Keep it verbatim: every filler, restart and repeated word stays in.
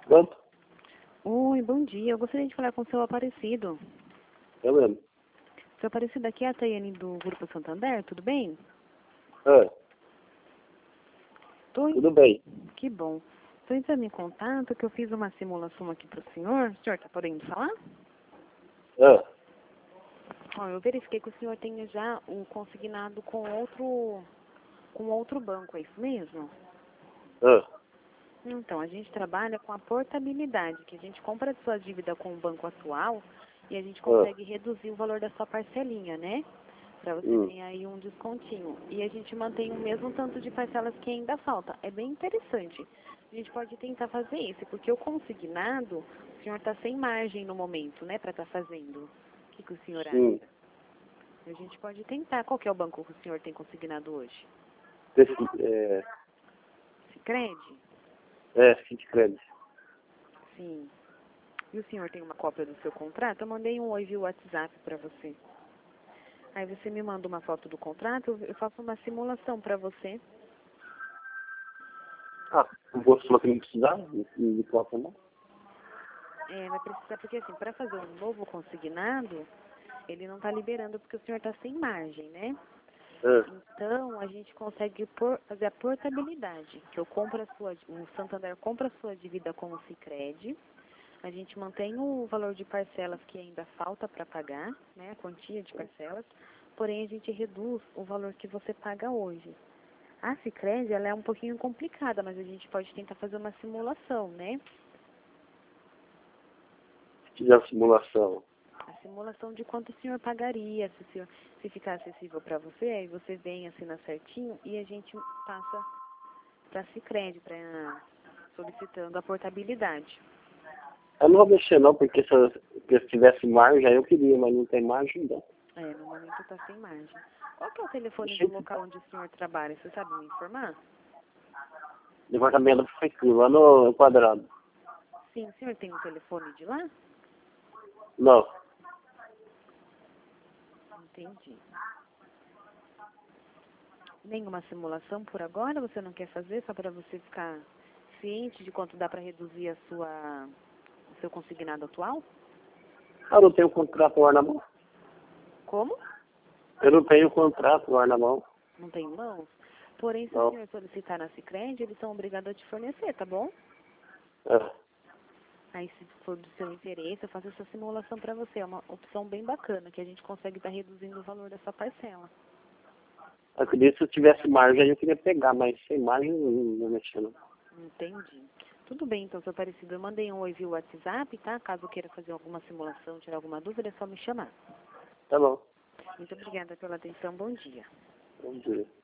Quanto? Oi, bom dia. Eu gostaria de falar com o seu Aparecido. Eu mesmo. Seu Aparecido, aqui é a Tayane do Grupo Santander, tudo bem? Ah, Tô em... tudo bem. Que bom. Estou entrando em contato que eu fiz uma simulação aqui para o senhor. O senhor está podendo falar? Ah, Ó, eu verifiquei que o senhor tem já o consignado com outro, com outro banco, é isso mesmo? ah, Então, a gente trabalha com a portabilidade, que a gente compra a sua dívida com o banco atual e a gente ah, consegue reduzir o valor da sua parcelinha, né? Para você hum, ter aí um descontinho. E a gente mantém o mesmo tanto de parcelas que ainda falta. É bem interessante. A gente pode tentar fazer isso, porque o consignado, o senhor está sem margem no momento, né, para estar fazendo. O que, que o senhor sim. acha? A gente pode tentar. Qual que é o banco que o senhor tem consignado hoje? Esse, é, Sicredi? é, City Credit. Sim. E o senhor tem uma cópia do seu contrato? Eu mandei um oi via WhatsApp para você. Aí você me manda uma foto do contrato, eu faço uma simulação para você. Ah, o bolso falou que não precisava de, de placa, não? É, vai precisar, porque assim, para fazer um novo consignado, ele não está liberando porque o senhor está sem margem, né? Ah, Então, a gente consegue por, fazer a portabilidade, que eu compro a sua, o Santander compra a sua dívida com o Sicredi, a gente mantém o valor de parcelas que ainda falta para pagar, né, a quantia de parcelas, porém a gente reduz o valor que você paga hoje. A Sicredi, ela é um pouquinho complicada, mas a gente pode tentar fazer uma simulação, né? se fizer a simulação. A simulação de quanto o senhor pagaria, se, o senhor, se ficar acessível para você, aí você vem, assina certinho e a gente passa para a Sicredi, para solicitando a portabilidade. Eu não vou mexer não, porque se eu, porque se tivesse margem, aí eu queria, mas não tem margem, não. É, no momento está sem margem. Qual que é o telefone do Gente, local onde o senhor trabalha? Você sabe me informar? departamento da prefeitura, lá no quadrado. Sim, o senhor tem um telefone de lá? Não. Entendi. Nenhuma simulação por agora? Você não quer fazer só para você ficar ciente de quanto dá para reduzir a sua, o seu consignado atual? Ah, eu não tenho contrato no ar na mão. Como? Eu não tenho contrato no ar na mão. Não tem em mãos? Porém, se o Não. senhor solicitar na Sicredi, eles são obrigados a te fornecer, tá bom? É. Aí, se for do seu interesse, eu faço essa simulação para você. É uma opção bem bacana, que a gente consegue estar reduzindo o valor dessa parcela. Eu queria, se eu tivesse margem, eu queria pegar, mas sem margem, eu não vou mexer não. Entendi. Tudo bem, então, seu parecido. Eu mandei um oi via WhatsApp, tá? Caso queira fazer alguma simulação, tirar alguma dúvida, é só me chamar. Tá bom. Muito obrigada pela atenção. Bom dia. Bom dia.